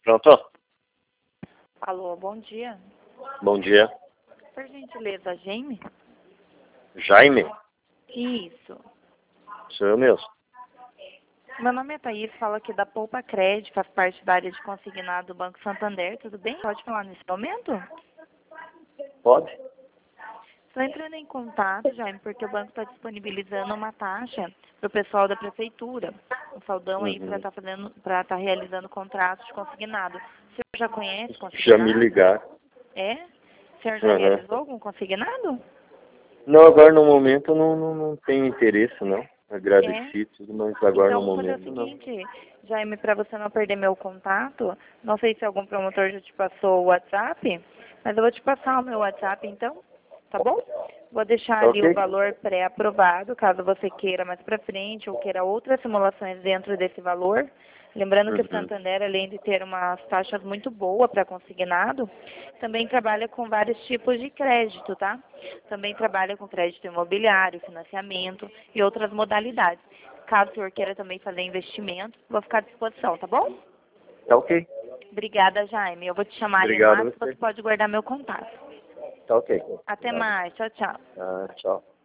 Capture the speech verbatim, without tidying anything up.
Pronto? Alô, bom dia. Bom dia. Por gentileza, Jaime? Jaime? Isso. Sou eu mesmo. Meu nome é Thaís, falo aqui da Poupa Crédito, faz parte da área de consignado do Banco Santander, tudo bem? Pode falar nesse momento? Pode? Estou entrando em contato, Jaime, porque o banco está disponibilizando uma taxa para o pessoal da prefeitura. Um saldão aí para Uhum. estar fazendo, para estar realizando contratos de consignado. O senhor já conhece Já consignado? me ligar. É? O senhor já Uhum. realizou algum consignado? Não, agora no momento não, não, não tenho interesse, não. É? Agradeci tudo, mas agora no Então, vou fazer o momento não. seguinte, Jaime, para você não perder meu contato, não sei se algum promotor já te passou o WhatsApp, mas eu vou te passar o meu WhatsApp então, tá bom? Vou deixar Tá ali o ok? valor pré-aprovado, caso você queira mais para frente ou queira outras simulações dentro desse valor. Lembrando que o Uhum. Santander, além de ter umas taxas muito boas para consignado, também trabalha com vários tipos de crédito, tá? Também trabalha com crédito imobiliário, financiamento e outras modalidades. Caso o senhor queira também fazer investimento, vou ficar à disposição, tá bom? Tá ok. Obrigada, Jaime. Eu vou te chamar ali no Obrigado a WhatsApp, você. você pode guardar meu contato. Tá ok. Até Obrigado. mais. Tchau, tchau. Ah, tchau.